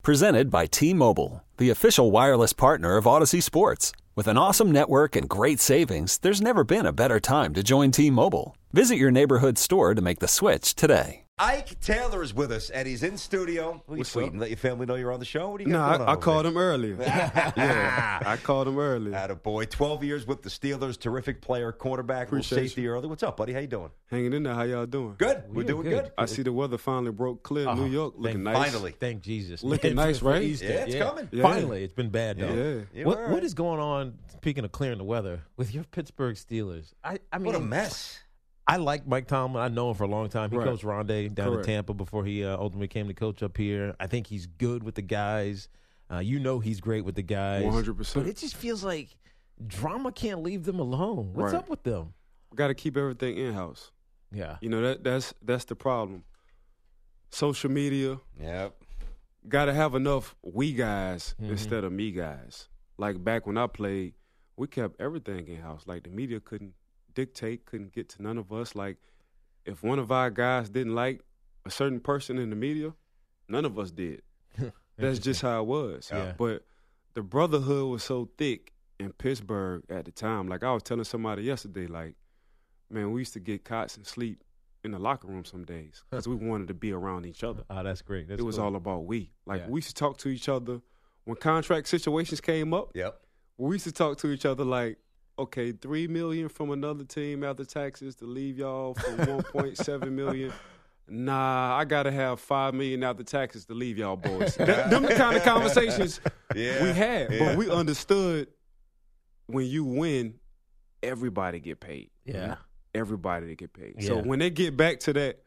Presented by T-Mobile, the official wireless partner of Odyssey Sports. With an awesome network and great savings, there's never been a better time to join T-Mobile. Visit your neighborhood store to make the switch today. Ike Taylor is with us, and he's in studio. What are you tweeting? Let your family know you're on the show? What do you got going on? I called him earlier. Yeah, I called him earlier. Attaboy. 12 years with the Steelers. Terrific player, quarterback, Appreciate safety you. early. What's up, buddy? How you doing? Hanging in there. How y'all doing? Good. We're doing good. I see the weather finally broke clear in New York. Looking nice. Finally. Thank Jesus. Looking nice, right? Easter. Yeah, it's coming. Yeah. Finally. It's been bad, though. Yeah. Yeah, What is going on, speaking of clearing the weather, with your Pittsburgh Steelers? I mean, What a mess. I like Mike Tomlin. I know him for a long time. He Right. coached Rondé down Correct. in Tampa before he ultimately came to coach up here. I think he's good with the guys. He's great with the guys. 100%. But it just feels like drama can't leave them alone. What's Right. up with them? Got to keep everything in-house. Yeah. You know, that's the problem. Social media, Yep. got to have enough we guys instead of me guys. Like back when I played, we kept everything in-house. Like the media couldn't dictate, couldn't get to none of us. Like if one of our guys didn't like a certain person in the media, none of us did. That's just how it was. Yeah. But the brotherhood was so thick in Pittsburgh at the time. Like I was telling somebody yesterday, like, man, we used to get cots and sleep in the locker room some days because we wanted to be around each other. Oh, that's great. That's It was cool. all about we. Like Yeah. we used to talk to each other when contract situations came up. Yep. We used to talk to each other like, okay, $3 million from another team after taxes to leave y'all for $1.7 million. Nah, I gotta have $5 million after taxes to leave y'all boys. Them the kind of conversations we had, but we understood when you win, everybody get paid. Yeah. Everybody to get paid. Yeah. So when they get back to that,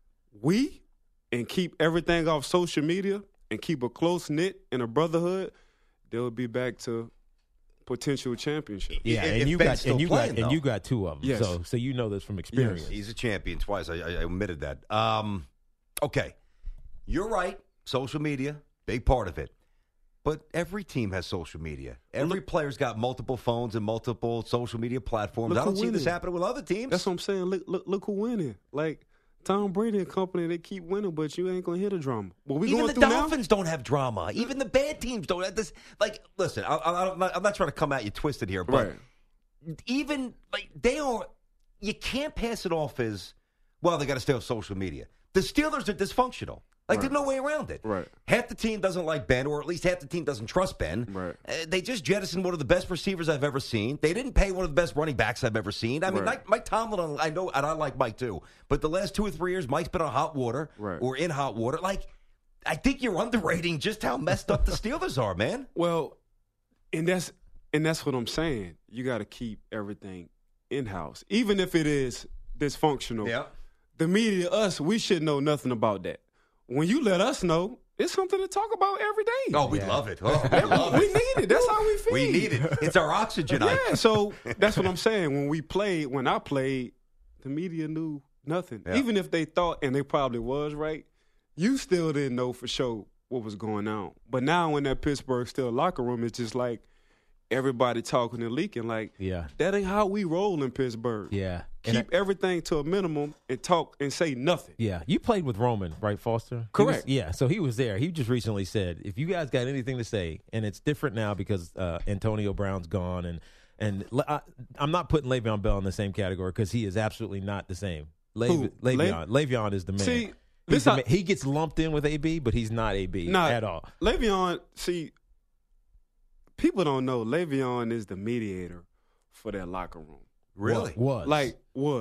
and keep everything off social media and keep a close knit and a brotherhood, they'll be back to potential championship. Yeah, If and you Ben's got still and you playing, got and though. you got two of them. Yes. So you know this from experience. He's a champion twice. I omitted that. Okay. You're right. Social media, big part of it. But every team has social media. Every player's got multiple phones and multiple social media platforms. Look I don't who see this winning. happening with other teams. That's what I'm saying. Look who winning. Like Tom Brady and company, they keep winning, but you ain't gonna hit a drama. What we Even going the through Dolphins don't have drama. Even the bad teams don't have this. Like, listen, I'm not trying to come at you twisted here, now? but Right. even like they are, you can't pass it off as well. They got to stay off social media. The Steelers are dysfunctional. Like there's no way around it. Right. Half the team doesn't like Ben, or at least half the team doesn't trust Ben. Right. They just jettisoned one of the best receivers I've ever seen. They didn't pay one of the best running backs I've ever seen. I mean, Right. Mike Tomlin, I know, and I like Mike too. But the last 2 or 3 years, Mike's been on hot water Right. or in hot water. Like, I think you're underrating just how messed up the Steelers are, man. Well, and that's what I'm saying. You got to keep everything in house, even if it is dysfunctional. Yeah. The media, us, we should know nothing about that. When you let us know, it's something to talk about every day. Oh, we love it. Oh, we love we it. need it. That's how we feel. We need it. It's our oxygen. Yeah, so that's what I'm saying. When I played, the media knew nothing. Yeah. Even if they thought, and they probably was right, you still didn't know for sure what was going on. But now in that Pittsburgh Steelers locker room, it's just like everybody talking and leaking. Like, Yeah. that ain't how we roll in Pittsburgh. Yeah. And Keep everything to a minimum and talk and say nothing. Yeah, you played with Roman, right, Foster? Correct. So he was there. He just recently said, if you guys got anything to say, and it's different now because Antonio Brown's gone, I'm not putting Le'Veon Bell in the same category because he is absolutely not the same. Who? Le'Veon is the man. See, He's the man. He gets lumped in with AB, but he's not AB at all. Le'Veon, see, people don't know Le'Veon is the mediator for that locker room. Really? Was. Like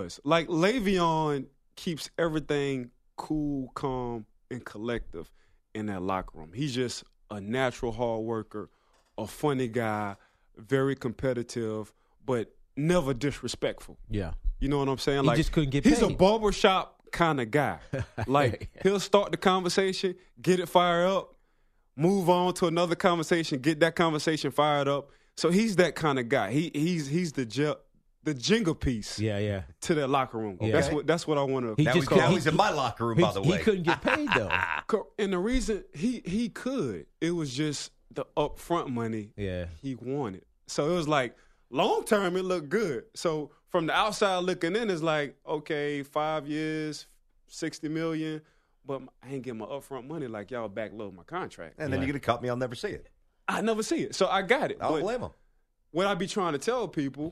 Le'Veon keeps everything cool, calm, and collective in that locker room. He's just a natural hard worker, a funny guy, very competitive, but never disrespectful. Yeah. You know what I'm saying? He just couldn't get He's a paid. barbershop kind of guy. Like, he'll start the conversation, get it fired up, move on to another conversation, get that conversation fired up. So he's that kind of guy. He's the jingle piece Yeah. to that locker room. Yeah. That's what I want He to just Now he's in my locker room, by the way. He couldn't get paid, though. And the reason he could, it was just the upfront money Yeah. he wanted. So it was like, long term, it looked good. So from the outside looking in, it's like, okay, 5 years, $60 million. but I ain't getting my upfront money like y'all backload my contract. And then you're going to cut me. I'll never see it. I never see it. So I got it. I don't blame him. What I be trying to tell people,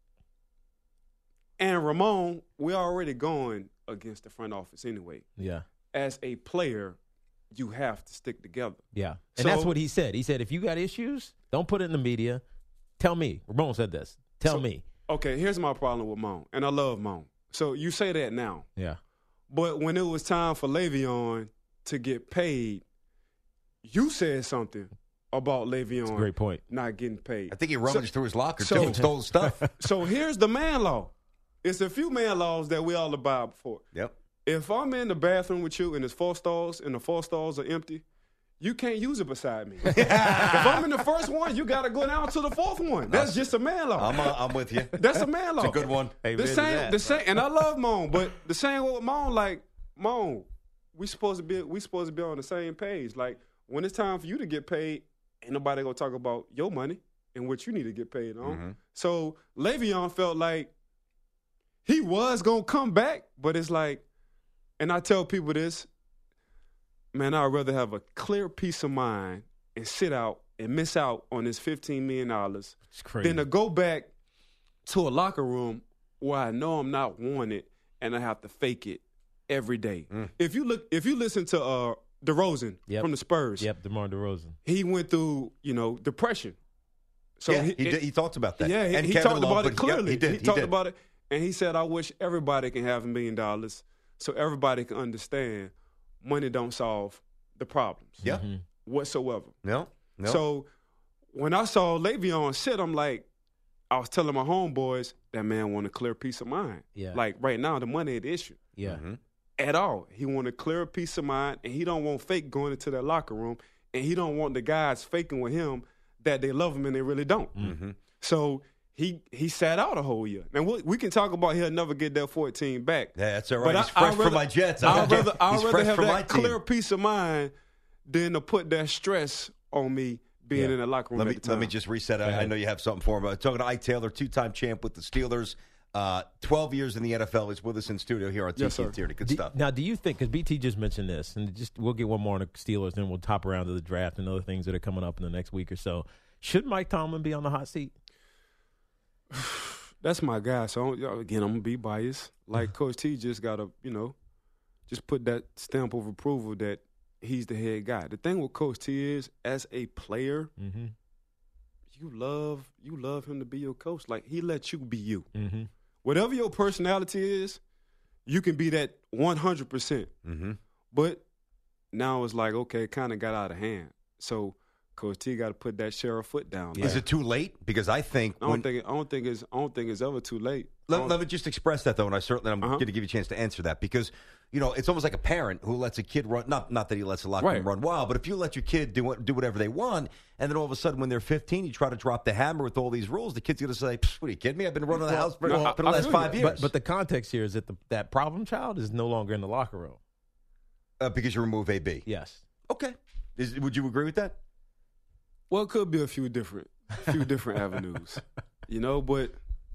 and Ramon, we're already going against the front office anyway. Yeah. As a player, you have to stick together. Yeah. And So- that's what he said. He said, if you got issues, don't put it in the media. Tell me. Ramon said this. Tell me. Okay, here's my problem with Mon, and I love Mon. So you say that now. Yeah. But when it was time for Le'Veon to get paid, you said something about Le'Veon Great point. not getting paid. I think he rummaged through his locker, so- too, and stole his stuff. So here's the man law. It's a few man laws that we all abide for. Yep. If I'm in the bathroom with you and there's 4 stalls and the 4 stalls are empty, you can't use it beside me. If I'm in the first one, you got to go down to the 4th one. That's just a man law. I'm with you. That's a man law. It's a good one. The same, and I love Mon, but the same with Mon, like Mon, we supposed to be on the same page. Like when it's time for you to get paid, ain't nobody gonna talk about your money and what you need to get paid on. Mm-hmm. So Le'Veon felt like he was gonna come back, but it's like, and I tell people this, man, I'd rather have a clear peace of mind and sit out and miss out on this $15 million It's crazy. than to go back to a locker room where I know I'm not wanted and I have to fake it every day. If you listen to DeRozan Yep. from the Spurs, Yep, DeMar DeRozan. he went through, depression. So yeah, he talked about that. Yeah, And he Kevin talked Love, about it but clearly. He did. He talked about it, and he said, "I wish everybody can have $1 million, so everybody can understand money don't solve the problems Yeah. whatsoever." No. So when I saw Le'Veon sit, I'm like, I was telling my homeboys, that man want a clear peace of mind. Yeah. Like right now, the money ain't the issue Yeah. at all. He want a clear peace of mind, and he don't want fake going into that locker room, and he don't want the guys faking with him that they love him and they really don't. So he sat out a whole year. And we can talk about he'll never get that 14 back. Yeah, that's all right. But He's fresh for my Jets. I'd rather He's fresh have for my that team. clear peace of mind than to put that stress on me being in the locker room at the time. Let me just reset. I know you have something for him. Talking to Ike Taylor, 2-time champ with the Steelers, 12 years in the NFL. He's with us in studio here on Yes, TT sir. Tierney. Good stuff. Now, do you think, because BT just mentioned this, and we'll get one more on the Steelers, then we'll top around to the draft and other things that are coming up in the next week or so. Should Mike Tomlin be on the hot seat? That's my guy. So, again, I'm going to be biased. Like Coach T just got to, just put that stamp of approval that he's the head guy. The thing with Coach T is, as a player, you love him to be your coach. Like, he lets you be you. Whatever your personality is, you can be that 100%. But now it's like, okay, it kind of got out of hand. So Coach T got to put that sheriff foot down. Is it too late? Because I think I don't think it's ever too late. Let me just express that though, and I'm going to give you a chance to answer that because it's almost like a parent who lets a kid run. Not that he lets a locker room run wild, but if you let your kid do whatever they want, and then all of a sudden when they're 15, you try to drop the hammer with all these rules, the kid's going to say, "What are you kidding me? I've been running the house for the last 5 years." But the context here is that that problem child is no longer in the locker room. Because you remove AB. Yes. Okay. Would you agree with that? Well, it could be a few different avenues, but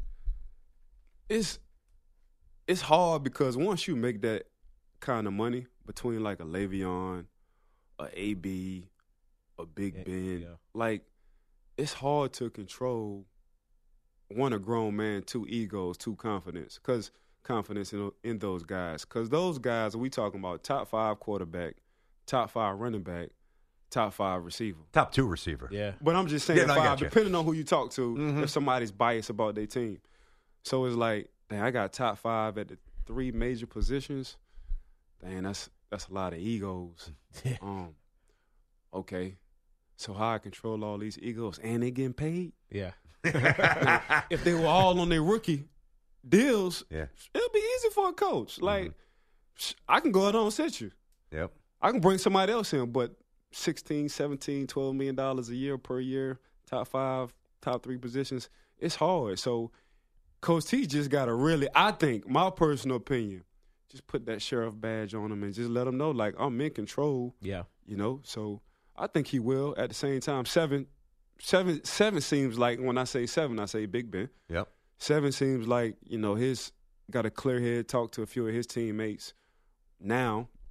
it's hard because once you make that kind of money between like a Le'Veon, a AB, a Big Ben, like it's hard to control one, a grown man, 2 egos, 2 confidence, because confidence in those guys. Because those guys, we talking about top 5 quarterback, top 5 running back, top 5 receiver. Top 2 receiver. Yeah. But I'm just saying 5, gotcha. depending on who you talk to, if somebody's biased about their team. So it's like, dang, I got top 5 at the 3 major positions. Dang, that's a lot of egos. Okay. So how I control all these egos and they getting paid? Yeah. Now, if they were all on their rookie deals, Yeah. it'll be easy for a coach. Like, I can go out and sit you. Yep. I can bring somebody else in, but $16, $17, $12 million a year per year, top 5, top 3 positions, it's hard. So Coach T just got to really, I think, my personal opinion, just put that sheriff badge on him and just let him know, like, I'm in control. Yeah. So I think he will. At the same time, 7 seems like, when I say 7, I say Big Ben. Yep. 7 seems like, his got a clear head, talk to a few of his teammates. Now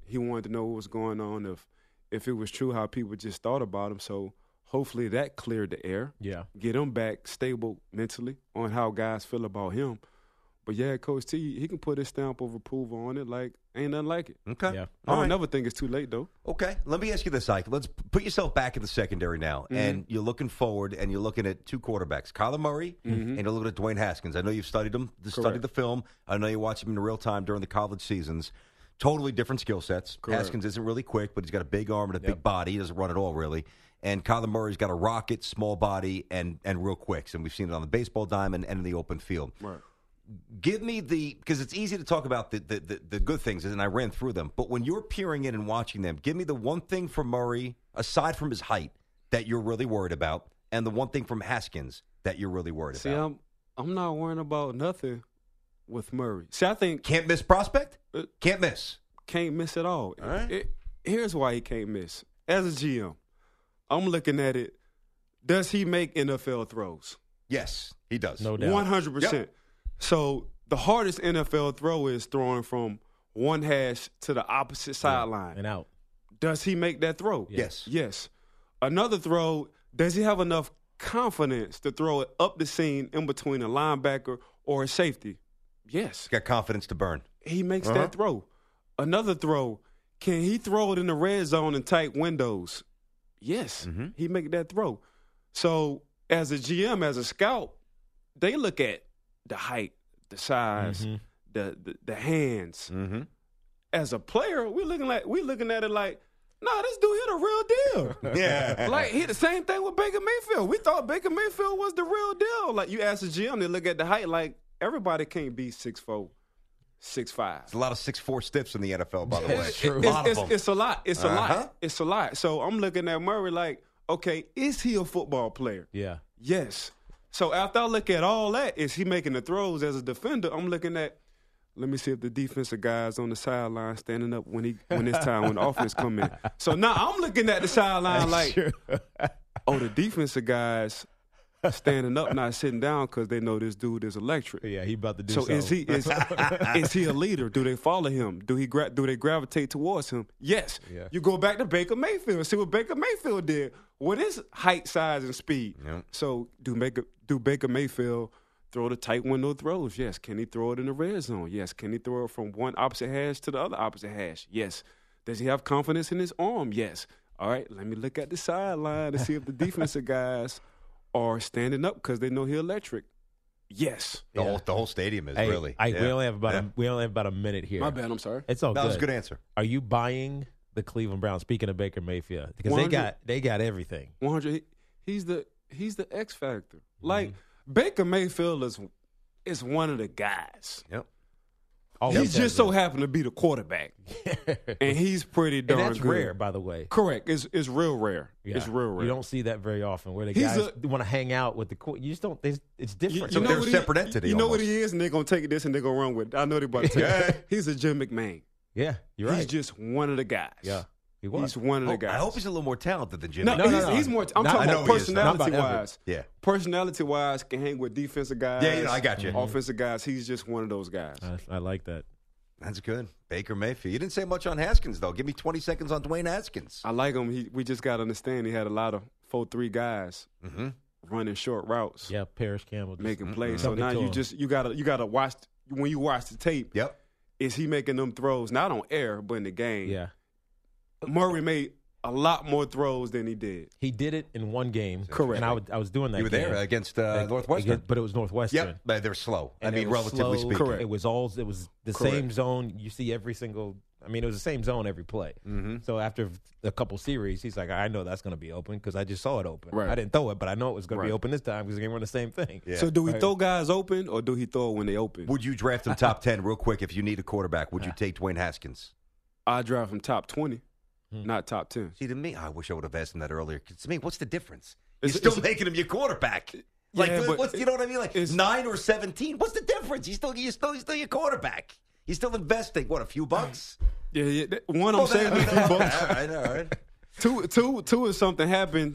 he wanted to know what was going on, if it was true how people just thought about him. So hopefully that cleared the air. Yeah. Get him back stable mentally on how guys feel about him. But, yeah, Coach T, he can put his stamp of approval on it like ain't nothing like it. Okay. Yeah. I All don't right. never think it's too late, though. Okay. Let me ask you this, Ike. Let's put yourself back in the secondary now, and you're looking forward, and you're looking at two quarterbacks, Kyler Murray, and you're looking at Dwayne Haskins. I know you've studied him, studied the film. I know you watch him in real time during the college seasons. Totally different skill sets. Correct. Haskins isn't really quick, but he's got a big arm and a big body. He doesn't run at all, really. And Kyler Murray's got a rocket, small body, and real quicks. And we've seen it on the baseball diamond and in the open field. Right. Give me because it's easy to talk about the good things, and I ran through them. But when you're peering in and watching them, give me the one thing from Murray, aside from his height, that you're really worried about, and the one thing from Haskins that you're really worried See, about. I'm not worrying about nothing with Murray. See, I think Can't miss prospect? Can't miss. can't miss at all. All right. Here's why he can't miss. As a GM, I'm looking at it. Does he make NFL throws? Yes, he does. No doubt. 100%. Yep. So the hardest NFL throw is throwing from one hash to the opposite sideline. And out. Does he make that throw? Yes. Yes. Another throw, does he have enough confidence to throw it up the seam in between a linebacker or a safety? Yes. He's got confidence to burn. He makes that throw. Another throw, can he throw it in the red zone in tight windows? Yes. He make that throw. So as a GM, as a scout, they look at the height, the size, the hands. As a player, we're looking at it like, nah, this dude hit a real deal. Yeah. Like, he the same thing with Baker Mayfield. We thought Baker Mayfield was the real deal. Like, you ask a GM, they look at the height like, everybody can't be 6'4", 6'5". There's a lot of 6'4" stiffs in the NFL, by the way. It's A lot of them. it's a lot. It's a Uh-huh. lot. It's a lot. So I'm looking at Murray like, okay, is he a football player? Yeah. Yes. So after I look at all that, is he making the throws as a defender? I'm looking at, let me see if the defensive guys on the sideline standing up when it's time when the offense come in. So now I'm looking at the sideline like, oh, the defensive guys standing up, not sitting down because they know this dude is electric. Yeah, he about to do So something. is he a leader? Do they follow him? Do they gravitate towards him? Yes. Yeah. You go back to Baker Mayfield and see what Baker Mayfield did with his height, size, and speed. Yep. So do Baker Mayfield throw the tight window throws? Yes. Can he throw it in the red zone? Yes. Can he throw it from one opposite hash to the other opposite hash? Yes. Does he have confidence in his arm? Yes. All right, let me look at the sideline to see if the defensive guys are standing up because they know he's electric. Yes. The whole stadium is Hey, really. we only have about a minute here. My bad. I'm sorry. It's all That good. was a good answer. Are you buying the Cleveland Browns? Speaking of Baker Mayfield, because 100. they got everything. 100. He's the X factor. Like Baker Mayfield is one of the guys. Yep. He just so happened to be the quarterback, and he's pretty darn And that's good. rare, by the way. Correct. It's real rare. Yeah. It's real rare. You don't see that very often, where the He's guys want to hang out with the. You just don't. It's different. So know they're a what separate entity You know almost. what he is, and they're gonna take this and they're gonna run with it. I know they're about to take it. He's a Jim McMahon. Yeah, you're right. He's just one of the guys. Yeah, he was. He's one of the guys. I hope he's a little more talented than Jim. No, McMahon. he's more. I'm Not- talking I about know he is. Not about personality-wise. Yeah. Personality-wise, can hang with defensive guys. Yeah, I got you. Offensive guys. He's just one of those guys. I like that. That's good. Baker Mayfield. You didn't say much on Haskins, though. Give me 20 seconds on Dwayne Haskins. I like him. We just got to understand he had a lot of 4-3 guys running short routes, Yeah, Parrish Campbell just making plays. So Something now to you him. gotta watch when you watch the tape. Yep. Is he making them throws not on air but in the game? Yeah, Murray made a lot more throws than he did. he did it in one game. Correct. And I was doing that. You were game. there against Northwestern. but it was Northwestern. Yep. But they're slow. And I it mean, was relatively slow. speaking. Correct. It was the Correct. same zone. You see every single. I mean, it was the same zone every play. So after a couple series, he's like, I know that's going to be open because I just saw it open. Right. I didn't throw it, but I know it was going to be Right. open this time because they're going to run the same thing. Yeah. So do we throw guys open or do he throw it when they open? Would you draft him top 10 real quick if you need a quarterback? Would you take Dwayne Haskins? I draft him top 20, not top 10. See, to me, I wish I would have asked him that earlier. 'Cause to me, what's the difference? It's- You're still it's- making him your quarterback. Like, Yeah, but you know what I mean? Like it's- 9 or 17. What's the difference? He's still your quarterback. He's still investing, what, a few bucks? Yeah. One, I'm saving a few bucks. All right. Two is something happened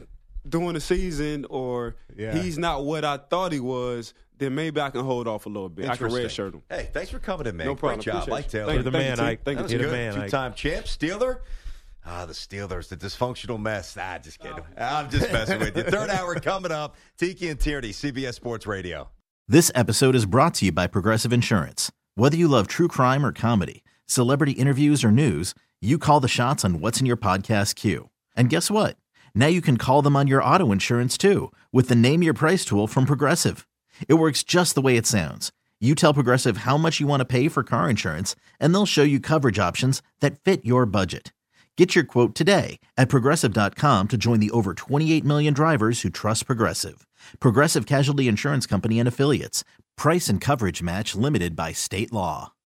during the season or he's not what I thought he was, then maybe I can hold off a little bit. I can redshirt him. Hey, thanks for coming in, man. No problem. Great job. Mike Taylor. You're the man, Ike. Thank That you. was You're the good. man, Ike. Two-time champ. Steeler. The Steelers, the dysfunctional mess. Just kidding. I'm just messing with you. Third hour coming up. Tiki and Tierney, CBS Sports Radio. This episode is brought to you by Progressive Insurance. Whether you love true crime or comedy, celebrity interviews or news, you call the shots on what's in your podcast queue. And guess what? Now you can call them on your auto insurance too with the Name Your Price tool from Progressive. It works just the way it sounds. You tell Progressive how much you want to pay for car insurance, and they'll show you coverage options that fit your budget. Get your quote today at Progressive.com to join the over 28 million drivers who trust Progressive. Progressive Casualty Insurance Company and Affiliates. Price and coverage match limited by state law.